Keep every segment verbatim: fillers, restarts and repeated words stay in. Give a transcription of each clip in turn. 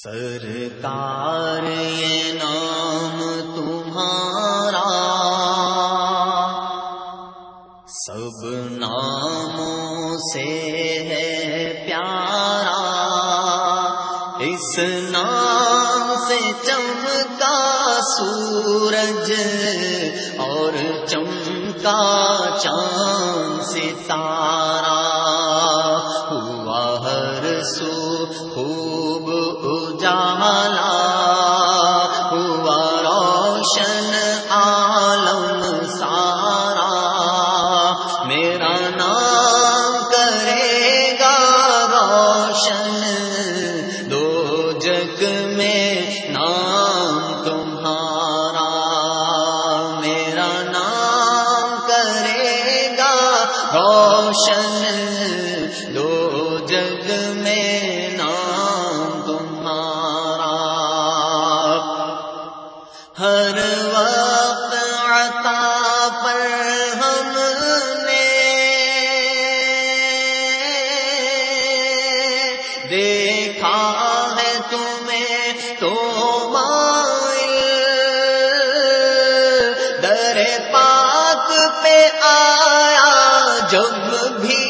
سرکار یہ نام تمہارا سب ناموں سے ہے پیارا، اس نام سے چمکا سورج اور چمکا چاند ستارہ، ہوا ہر سو خوب اجالا، ہوا روشن عالم سارا، میرا نام کرے گا روشن دو جگ میں نام تمہارا، میرا نام کرے گا روشن دو جگ میں نام تمہارا، ہر وقت عطا پر ہم نے دیکھا ہے تمہیں تو مائل، در پاک پہ آیا جب بھی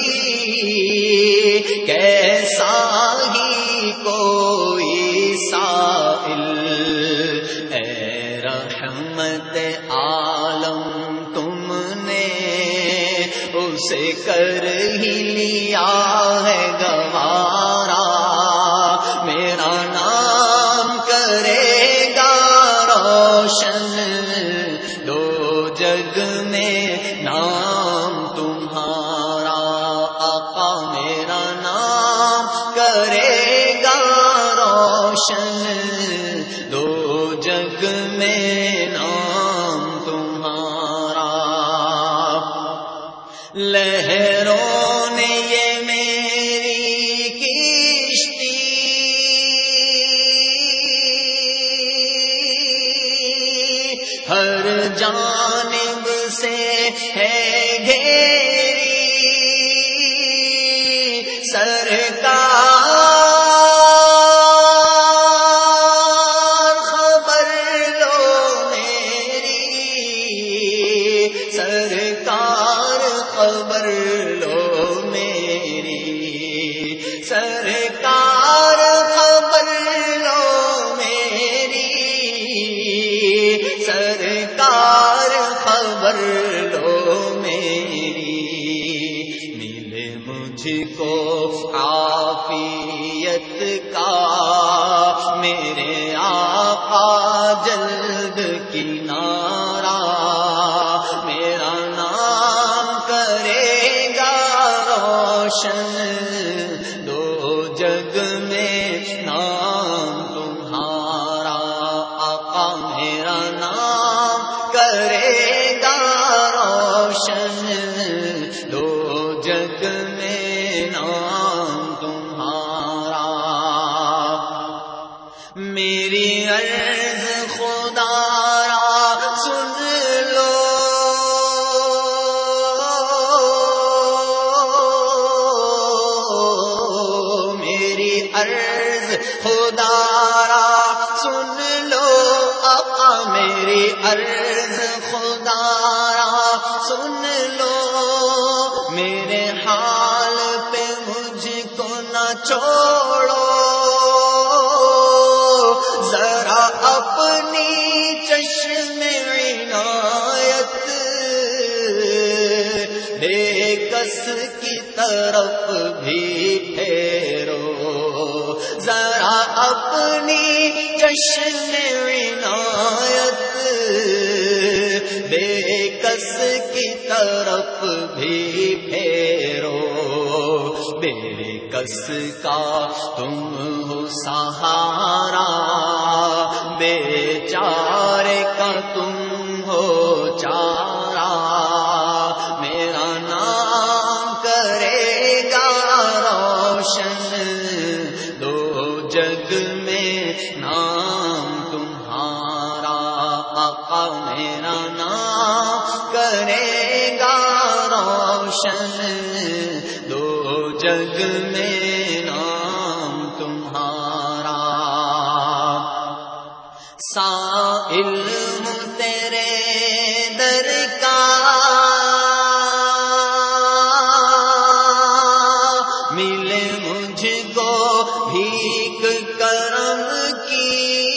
کیسا ہی کوئی سائل، اے رحمت عالم تم نے اسے کر ہی لیا ہے گوارا، میرا نام کرے گا روشن دو جگ میں نام تمہارا، آقا میرا نام کرے گا روشن دو جگ میں نام تمہارا، لہروں نے یہ میری کشتی ہر جانب سے ہے گھیری، سرکار خبر لو میری، سرکار خبر لو میری، سرکار خبر لو میری، سرکار خبر لو میری، ملے مجھ کو عافیت کا میرے آقا جلد کنارہ، میرا نام کرے گا روشن دو جگ میں نام تمہارا، آقا میرا نام کرے گا روشن دو جگ میں نام تمہارا، میری عرض خدا را سن لو، میری عرض خدا را سن لو، آقا میری عرض خدا را سن لو، میرے حال پہ مجھ کو نہ چھوڑو، ذرا اپنی چشم عنایت بے کس کی طرف بھی پھیرو، ذرا اپنی چشم عنایت بے کس کی طرف بھی پھیرو، بے کس کا تم ہو سہارا، بے چارے کا تم ہو چارہ، میرا نام کرے گا روشن دو جگ میں نام تمہارا، آقا میرا نام کرے گا روشن دو جگ میں نام تمہارا، سائل ہوں تیرے در کا، ملے مجھ کو بھیک کرم کی،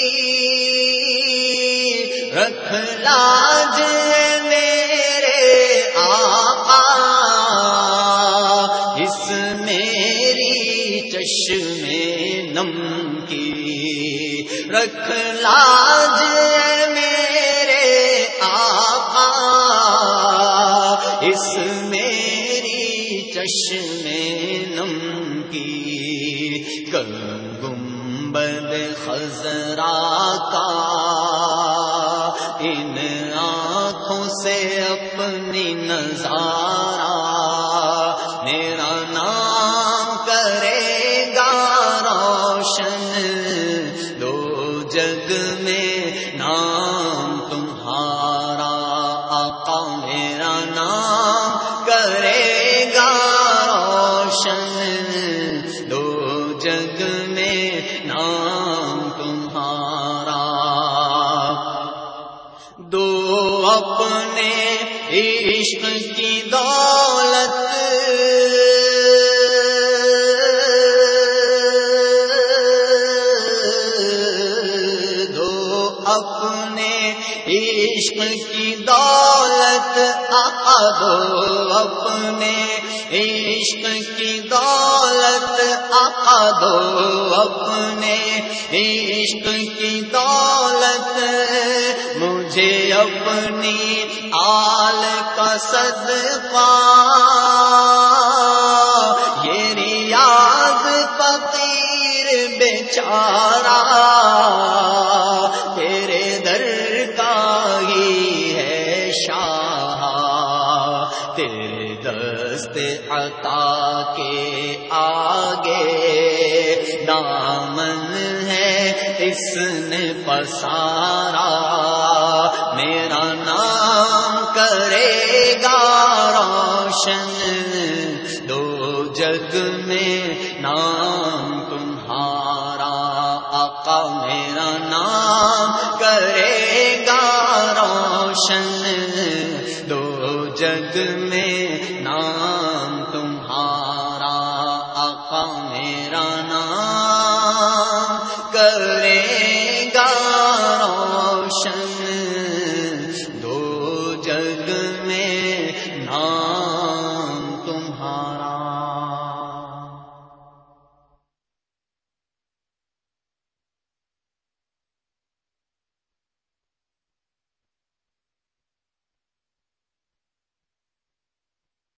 رکھ لاج میرے آقا اس میری چشم نم کی، رکھ لاج میرے آقا اس میری چشم نم کی، گنبد خضرا کا ان آنکھوں سے اپنی نظارہ، میرا نام کرے گا روشن دو جگ میں، نام تمہارا آقا میرا نام کرے گا روشن دو جگ میں، نام تمہارا۔ دو اپنے عشق کی دولت دو اپنے عشق کی دولت آقا، دو اپنے عشق کی دولت آقا، دو اپنے عشق کی دولت، مجھے اپنی آل کا صدقہ، یہ ریاض فقیر بیچارہ تیرے در کا ہی ہے شاہ، تیرے دست عطا کے آگے دامن ہے اس نے پسارا، میرا نام کرے گا روشن دو جگ میں، نام تمہارا آقا میرا نام کرے گا روشن دو جگ میں، نام تمہارا آقا میرا نام کرے